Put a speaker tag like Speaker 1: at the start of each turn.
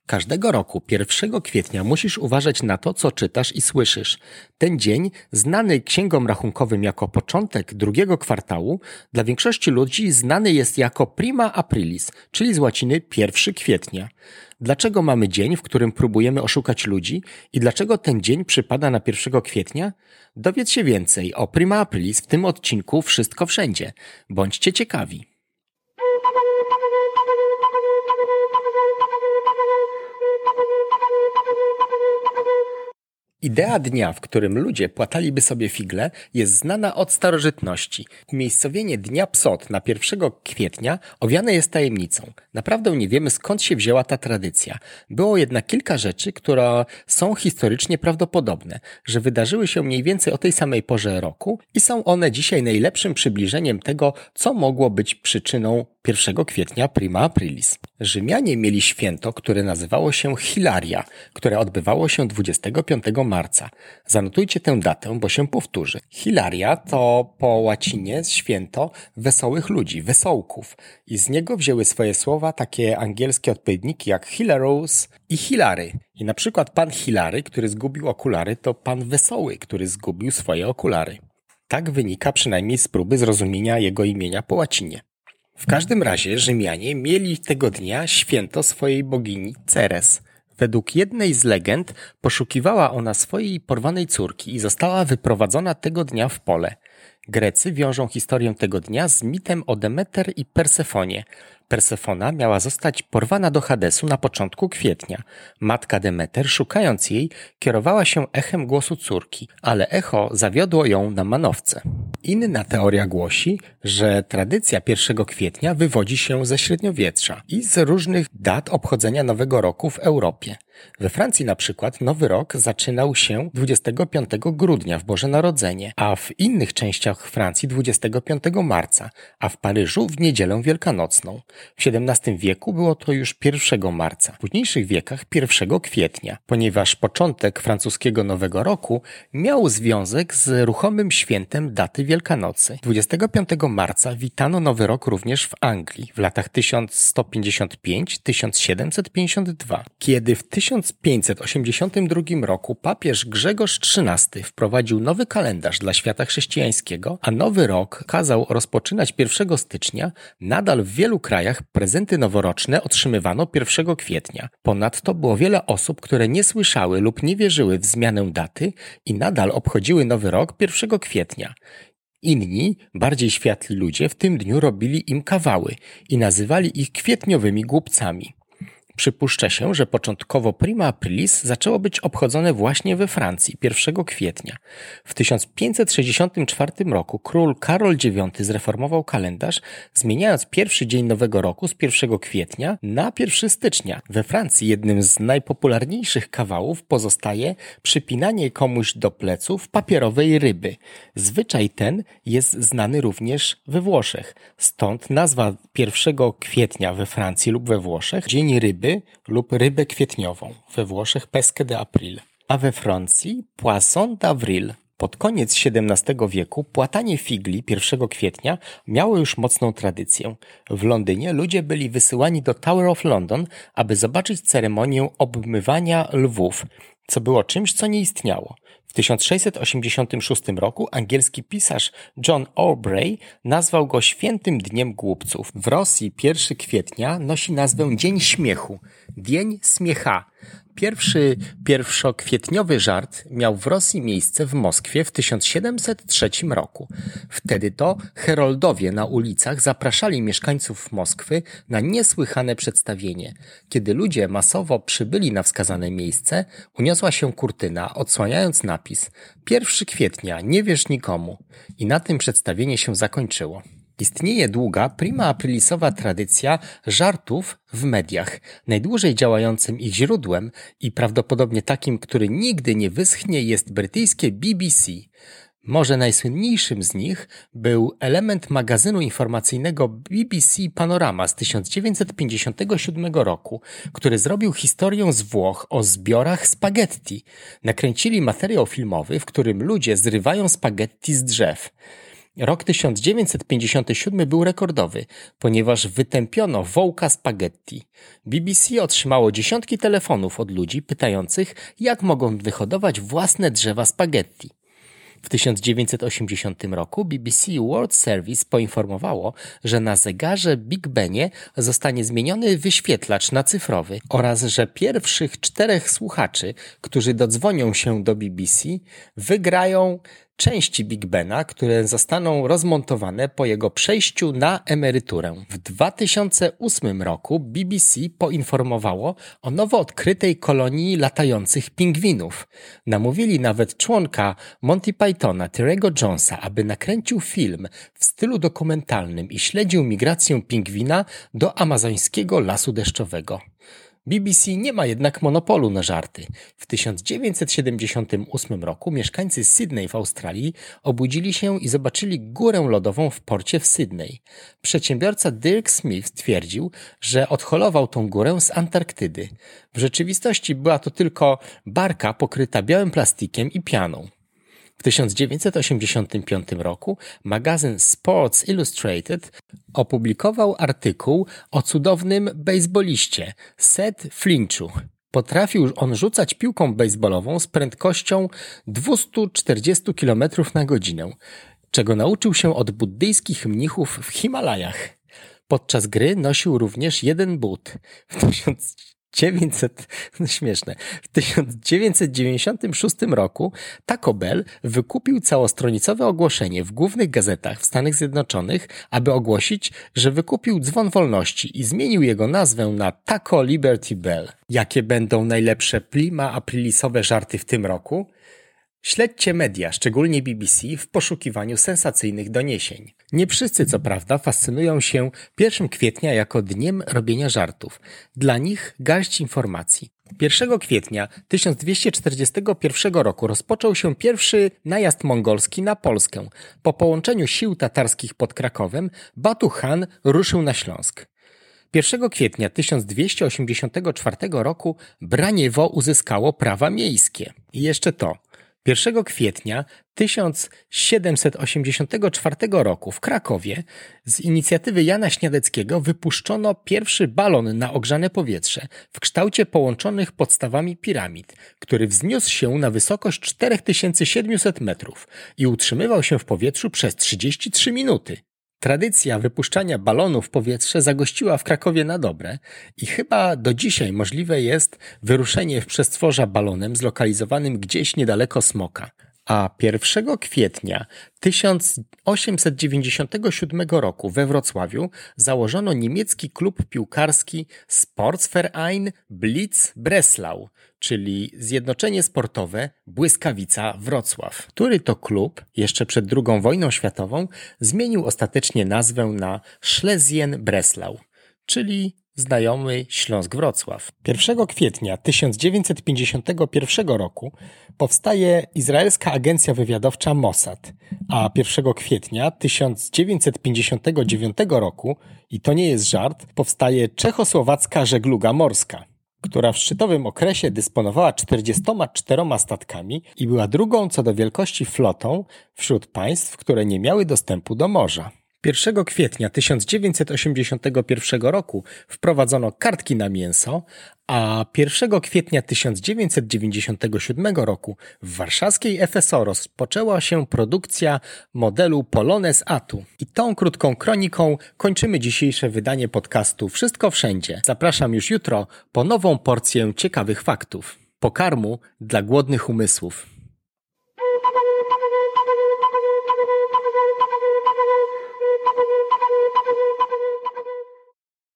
Speaker 1: Każdego roku 1 kwietnia musisz uważać na to, co czytasz i słyszysz. Ten dzień, znany księgom rachunkowym jako początek drugiego kwartału, dla większości ludzi znany jest jako prima aprilis, czyli z łaciny 1 kwietnia. Dlaczego mamy dzień, w którym próbujemy oszukać ludzi i dlaczego ten dzień przypada na 1 kwietnia? Dowiedz się więcej o prima aprilis w tym odcinku Wszystko Wszędzie. Bądźcie ciekawi. Idea dnia, w którym ludzie płataliby sobie figle, jest znana od starożytności. Umiejscowienie Dnia Psot na 1 kwietnia owiane jest tajemnicą. Naprawdę nie wiemy, skąd się wzięła ta tradycja. Było jednak kilka rzeczy, które są historycznie prawdopodobne, że wydarzyły się mniej więcej o tej samej porze roku i są one dzisiaj najlepszym przybliżeniem tego, co mogło być przyczyną 1 kwietnia prima aprilis. Rzymianie mieli święto, które nazywało się Hilaria, które odbywało się 25 marca. Zanotujcie tę datę, bo się powtórzy. Hilaria to po łacinie święto wesołych ludzi, wesołków. I z niego wzięły swoje słowa takie angielskie odpowiedniki jak hilarous i hilary. I na przykład pan Hilary, który zgubił okulary, to pan Wesoły, który zgubił swoje okulary. Tak wynika przynajmniej z próby zrozumienia jego imienia po łacinie. W każdym razie Rzymianie mieli tego dnia święto swojej bogini Ceres. Według jednej z legend poszukiwała ona swojej porwanej córki i została wyprowadzona tego dnia w pole. Grecy wiążą historię tego dnia z mitem o Demeter i Persefonie. Persefona miała zostać porwana do Hadesu na początku kwietnia. Matka Demeter, szukając jej, kierowała się echem głosu córki, ale echo zawiodło ją na manowce. Inna teoria głosi, że tradycja 1 kwietnia wywodzi się ze średniowiecza i z różnych dat obchodzenia Nowego Roku w Europie. We Francji na przykład Nowy Rok zaczynał się 25 grudnia w Boże Narodzenie, a w innych częściach Francji 25 marca, a w Paryżu w Niedzielę Wielkanocną. W XVII wieku było to już 1 marca, w późniejszych wiekach 1 kwietnia, ponieważ początek francuskiego Nowego Roku miał związek z ruchomym świętem daty Wielkanocy. 25 marca witano Nowy Rok również w Anglii w latach 1155-1752, kiedy w 1582 roku papież Grzegorz XIII wprowadził nowy kalendarz dla świata chrześcijańskiego, a Nowy Rok kazał rozpoczynać 1 stycznia, nadal w wielu krajach prezenty noworoczne otrzymywano 1 kwietnia. Ponadto było wiele osób, które nie słyszały lub nie wierzyły w zmianę daty i nadal obchodziły Nowy Rok 1 kwietnia. Inni, bardziej światli ludzie w tym dniu robili im kawały i nazywali ich kwietniowymi głupcami. Przypuszcza się, że początkowo prima aprilis zaczęło być obchodzone właśnie we Francji 1 kwietnia. W 1564 roku król Karol IX zreformował kalendarz, zmieniając pierwszy dzień Nowego Roku z 1 kwietnia na 1 stycznia. We Francji jednym z najpopularniejszych kawałów pozostaje przypinanie komuś do pleców papierowej ryby. Zwyczaj ten jest znany również we Włoszech. Stąd nazwa 1 kwietnia we Francji lub we Włoszech dzień ryby lub rybę kwietniową, we Włoszech Pesche d'April, a we Francji Poisson d'Avril. Pod koniec XVII wieku płatanie figli 1 kwietnia miało już mocną tradycję. W Londynie ludzie byli wysyłani do Tower of London, aby zobaczyć ceremonię obmywania lwów, co było czymś, co nie istniało. W 1686 roku angielski pisarz John Aubrey nazwał go Świętym Dniem Głupców. W Rosji 1 kwietnia nosi nazwę Dzień Śmiechu, Dzień Smiecha. Pierwszy pierwszokwietniowy żart miał w Rosji miejsce w Moskwie w 1703 roku. Wtedy to heroldowie na ulicach zapraszali mieszkańców Moskwy na niesłychane przedstawienie. Kiedy ludzie masowo przybyli na wskazane miejsce, uniosła się kurtyna, odsłaniając napis 1 kwietnia, nie wierz nikomu. I na tym przedstawienie się zakończyło. Istnieje długa, prima aprilisowa tradycja żartów w mediach. Najdłużej działającym ich źródłem i prawdopodobnie takim, który nigdy nie wyschnie, jest brytyjskie BBC. Może najsłynniejszym z nich był element magazynu informacyjnego BBC Panorama z 1957 roku, który zrobił historię z Włoch o zbiorach spaghetti. Nakręcili materiał filmowy, w którym ludzie zrywają spaghetti z drzew. Rok 1957 był rekordowy, ponieważ wytępiono wołka spaghetti. BBC otrzymało dziesiątki telefonów od ludzi pytających, jak mogą wyhodować własne drzewa spaghetti. W 1980 roku BBC World Service poinformowało, że na zegarze Big Benie zostanie zmieniony wyświetlacz na cyfrowy oraz że pierwszych 4 słuchaczy, którzy dodzwonią się do BBC, wygrają części Big Bena, które zostaną rozmontowane po jego przejściu na emeryturę. W 2008 roku BBC poinformowało o nowo odkrytej kolonii latających pingwinów. Namówili nawet członka Monty Pythona, Terry'ego Jonesa, aby nakręcił film w stylu dokumentalnym i śledził migrację pingwina do amazońskiego lasu deszczowego. BBC nie ma jednak monopolu na żarty. W 1978 roku mieszkańcy Sydney w Australii obudzili się i zobaczyli górę lodową w porcie w Sydney. Przedsiębiorca Dirk Smith twierdził, że odholował tą górę z Antarktydy. W rzeczywistości była to tylko barka pokryta białym plastikiem i pianą. W 1985 roku magazyn Sports Illustrated opublikował artykuł o cudownym bejsboliście Seth Flinchu. Potrafił on rzucać piłką bejsbolową z prędkością 240 km na godzinę, czego nauczył się od buddyjskich mnichów w Himalajach. Podczas gry nosił również jeden but. W 1996 roku Taco Bell wykupił całostronicowe ogłoszenie w głównych gazetach w Stanach Zjednoczonych, aby ogłosić, że wykupił dzwon wolności i zmienił jego nazwę na Taco Liberty Bell. Jakie będą najlepsze Plima aprilisowe żarty w tym roku? Śledźcie media, szczególnie BBC, w poszukiwaniu sensacyjnych doniesień. Nie wszyscy, co prawda, fascynują się 1 kwietnia jako dniem robienia żartów. Dla nich garść informacji. 1 kwietnia 1241 roku rozpoczął się pierwszy najazd mongolski na Polskę. Po połączeniu sił tatarskich pod Krakowem, Batu Khan ruszył na Śląsk. 1 kwietnia 1284 roku Braniewo uzyskało prawa miejskie. I jeszcze to. 1 kwietnia 1784 roku w Krakowie z inicjatywy Jana Śniadeckiego wypuszczono pierwszy balon na ogrzane powietrze w kształcie połączonych podstawami piramid, który wzniósł się na wysokość 4700 metrów i utrzymywał się w powietrzu przez 33 minuty. Tradycja wypuszczania balonu w powietrze zagościła w Krakowie na dobre i chyba do dzisiaj możliwe jest wyruszenie w przestworza balonem zlokalizowanym gdzieś niedaleko Smoka. A 1 kwietnia 1897 roku we Wrocławiu założono niemiecki klub piłkarski Sportsverein Blitz Breslau, czyli Zjednoczenie Sportowe Błyskawica Wrocław, który to klub jeszcze przed II wojną światową zmienił ostatecznie nazwę na Schlesien Breslau, czyli znajomy Śląsk-Wrocław. 1 kwietnia 1951 roku powstaje izraelska agencja wywiadowcza Mossad, a 1 kwietnia 1959 roku, i to nie jest żart, powstaje czechosłowacka żegluga morska, która w szczytowym okresie dysponowała 44 statkami i była drugą co do wielkości flotą wśród państw, które nie miały dostępu do morza. 1 kwietnia 1981 roku wprowadzono kartki na mięso, a 1 kwietnia 1997 roku w warszawskiej FSO rozpoczęła się produkcja modelu Polones Atu. I tą krótką kroniką kończymy dzisiejsze wydanie podcastu Wszystko Wszędzie. Zapraszam już jutro po nową porcję ciekawych faktów. Pokarmu dla głodnych umysłów.